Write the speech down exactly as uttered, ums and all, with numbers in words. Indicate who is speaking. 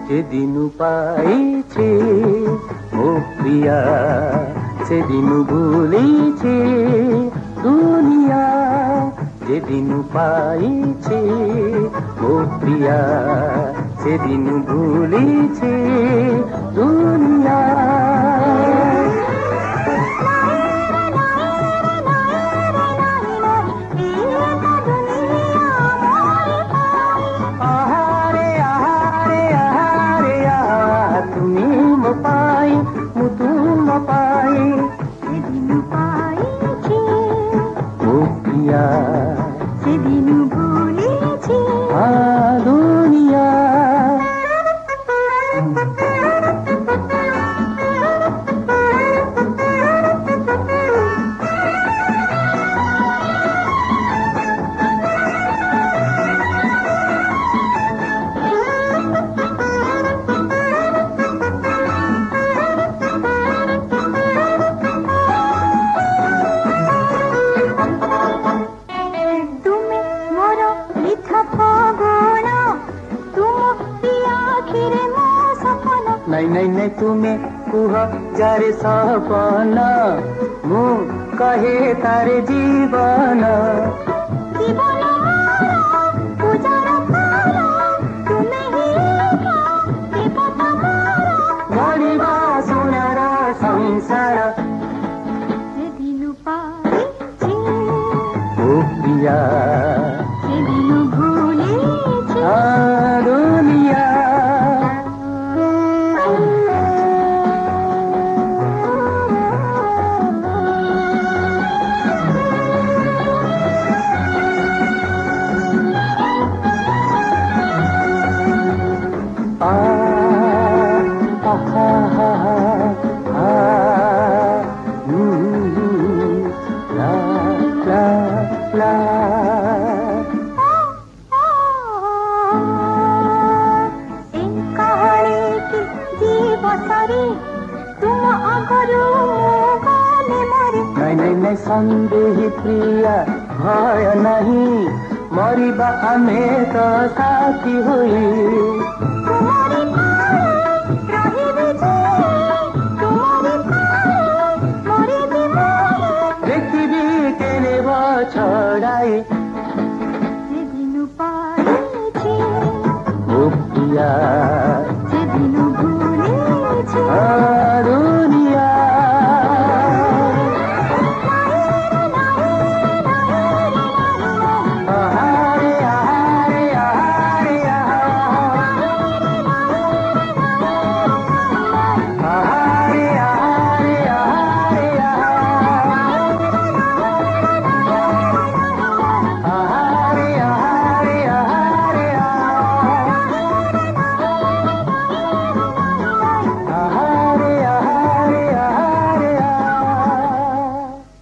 Speaker 1: যেদিনু পাইছে ও প্রিয়া সেদিনু ভুলিছে দুনিয়া যেদিনু পাইছে ও প্রিয়া সেদিনু ভুলিছে দুনিয়া পাই মুতুম পাই সেদিন পাইছি ও প্রিয়া সেদিন ভুলেছি দুনিয়া नहीं नहीं नहीं तुम्हें कुह जारे सपना मु कहे तारे जीवन जीवन गरीबा सुनार संसार ओ प्रिया दुनिया आ हा हा हा हा ला ला ला नहीं नहीं नहीं संदेह प्रिया भय नहीं मरिबा आमे तो साथी हुई देखिबी केने छड़ाई ओ प्रिया